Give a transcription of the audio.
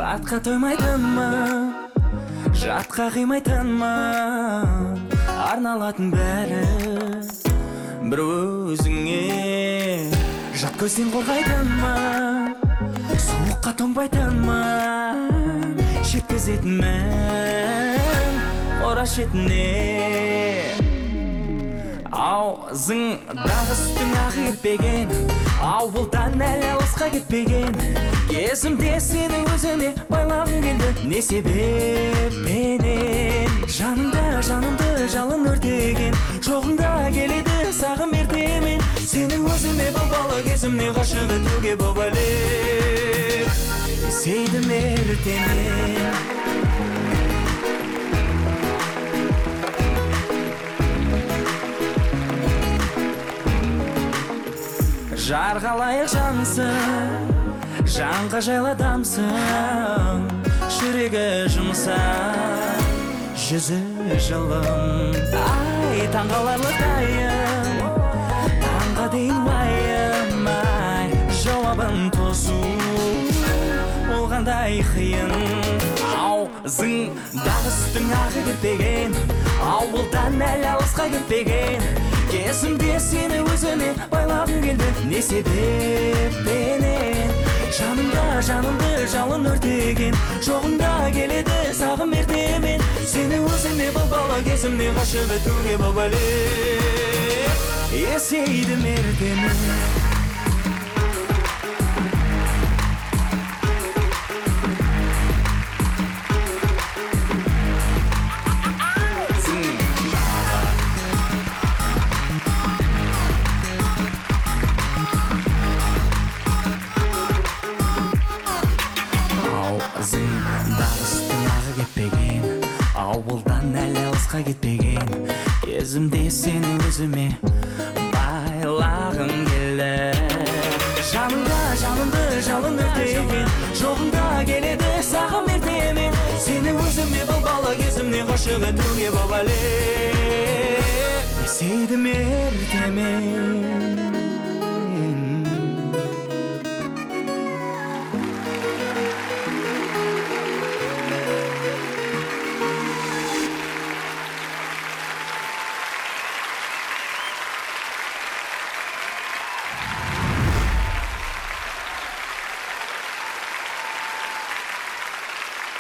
атқа тоймайтынмы, жатқа қимайтынмы, арналатын бәрі бір өзіңе. Жат көзден қорғайтынмы, суыққа тоңбайтынмы, жеткізетінмін қора шетіне. Аузыңда үстің ағы кетпеген, ауылдан әлі алысқа кетпеген, кезімде сені өзіме байлағым келді. Не себеппенен жанымды жалын өртеген, жоғыңда келеді сағым ертемен. Сенің өзіме бұл бала кезімне ғашық етуге боп әлек сейдім ертемен. Жарға лайық жансың, жанға жайлы адамсың, жүрегі жұмсақ, жүзі жылым. Ай, таңғаларлықтайым, таңға дейін уайымай, жауабын тосу болғандай қиын. Аузыңда үстің ағы кетпеген, ауылдан әлі алысқа кетпеген, кезімде сені өзіме байлағым келді. Не себеппенен жанымды жалын өртеген, жоғыңда келеді сағым ертемен. Сені өзіме бұл бала кезімде ғашық етуге боп әлек есейдім ертемен. Дағыстың кетпеген, ауылдан әлі алысқа кетпеген, кезімде сені өзіме байлағым келді. Жанымды жалын өртеген, жоғыңда келеді сағым ертемен. Сені өзіме бұл бала кезімде ғашық етуге боп әлек есейдім ертемен.